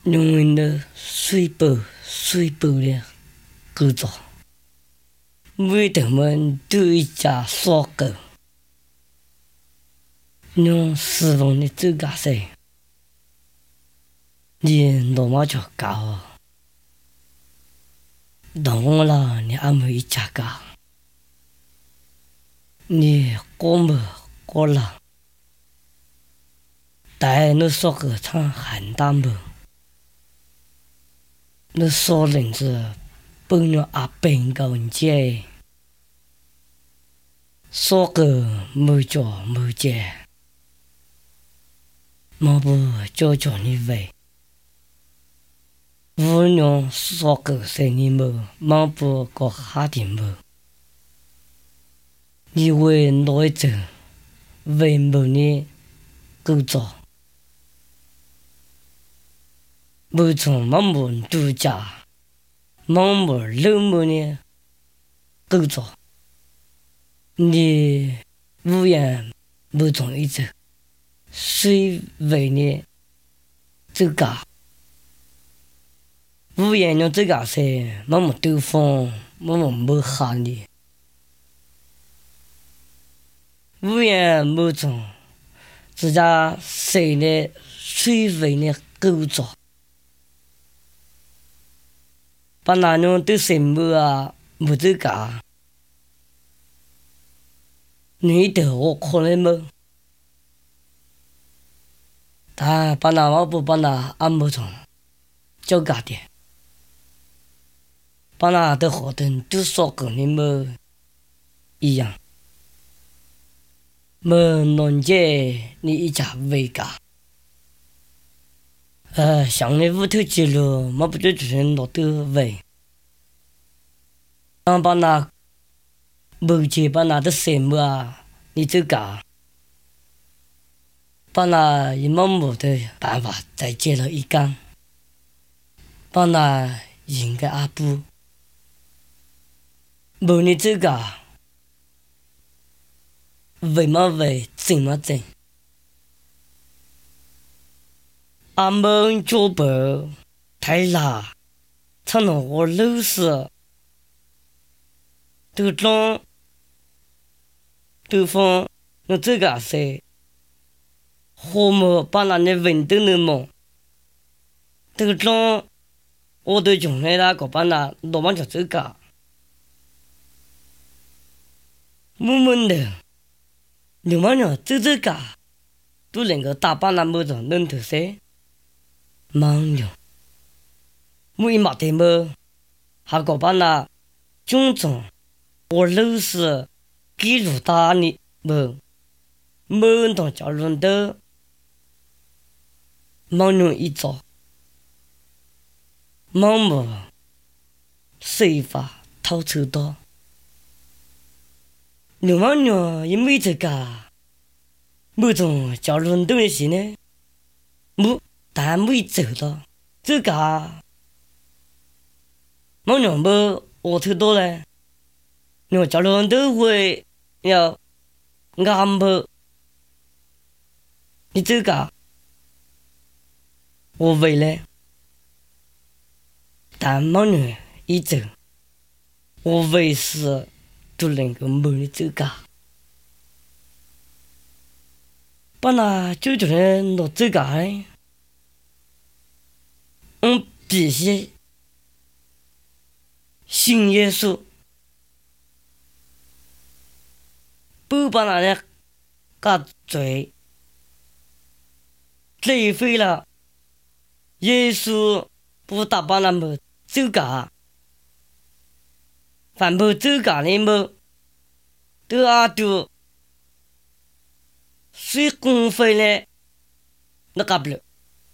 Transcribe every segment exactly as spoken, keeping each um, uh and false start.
因为呢水饱水饱了够做，每他们都一家烧狗，用四方的走家噻，你罗马就搞啊，当我了你阿妹一家搞，你过没过了，但那烧狗场很大么？那少林子本了阿本个文节，烧狗没叫没接，毛不叫叫你喂，无娘烧狗生你么，毛不个哈的么，你为哪一种为么呢？够早，没从毛么度假。毛毛老么呢？够早，你无言没从一走，谁为呢？这个无言用这个噻，毛毛兜风，毛毛没哈你，无言没从，自家谁呢？谁为呢？够早。把那种都什么啊，没这个，你的我可能么？但把那我不把那按摩从，就搞的，把那的活动都说跟你们一样，么弄姐你一家为家，呃，像你屋头去了，么不就只能落得为。当把那没钱把那的什么啊，你这个，把那一毛毛的办法再接了一缸，把那应该阿布，没你这个，为么为怎么整？阿门脚步太辣，成了我老是。都装都放那这个噻，后么把那的稳定的么，都装我都用来那个把那罗马就这个，闷闷的，罗马就这这个，都能够打把那么子弄头噻，忙了，每马的么，还个把那种种。我老是记录大你么，么当叫人的，忙用一早，忙么谁法掏出到，流氓娘也没这个，么种叫人的事呢，没但没走到这个，忙娘么我头到嘞。你叫人都会要安排，你这个我为了，但毛女一走，我为是都能够没你这个，把那就叫人落这个嘞，嗯，必须信耶稣。不把那的个罪罪废了，耶稣不打把那么走嘎，反不走嘎的么，都阿都谁公费呢？那干不了，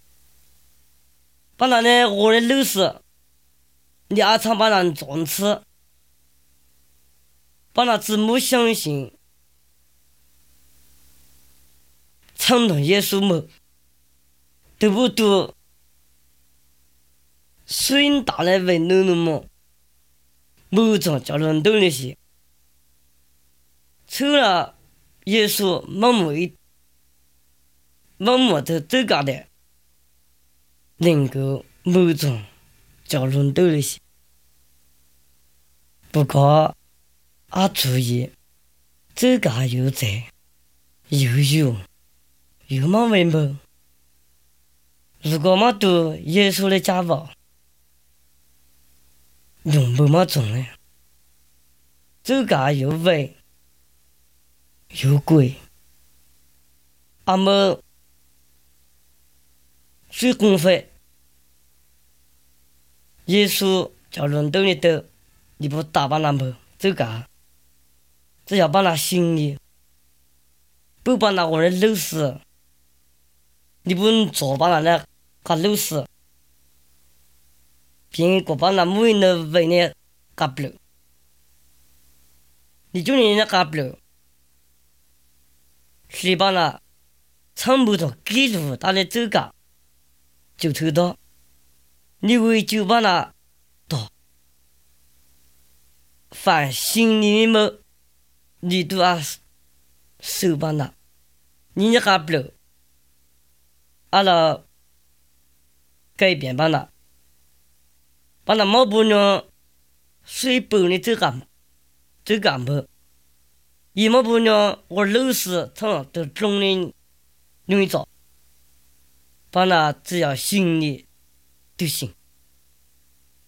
把那的我的老师，你阿常把那撞死，把那字母相信。承认耶稣么？对不对？虽大来为奴奴么？某种叫人懂那些，除了耶稣没没没没的这个的， 能够某种叫轮到的些。不过也注意自家有在有有有么为么？如果么都耶稣的家宝，用不么种呢？自家有为有贵，阿么最公费，耶稣叫轮到你的，你不打扮那么自家，只要把那心意，不把那我的老师，你不做把那那个老师，别个把那每那为呢搞不了，你就你那搞不了，是把那全部都记录打来自家，就知道，你为就把那到，凡心里面你都要手把那，你也搞不了，阿拉改变把那。把那毛不呢，水包呢这个这个不，一毛不呢，我老师他都中人容易找，把那只要心里就行。